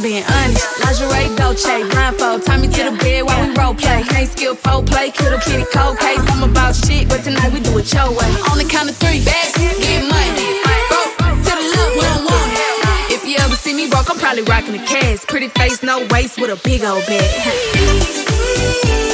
being honest. Lingerie, Dolce, blindfold, tie me to the bed while we role play. Can't skill foreplay, kill a kitty cold case. I'm about shit, but tonight we do it your way. On the count of 3, bags, get money. Broke to the love, we don't want it. If you ever see me broke, I'm probably rocking the cash. Pretty face, no waist, with a big old bag.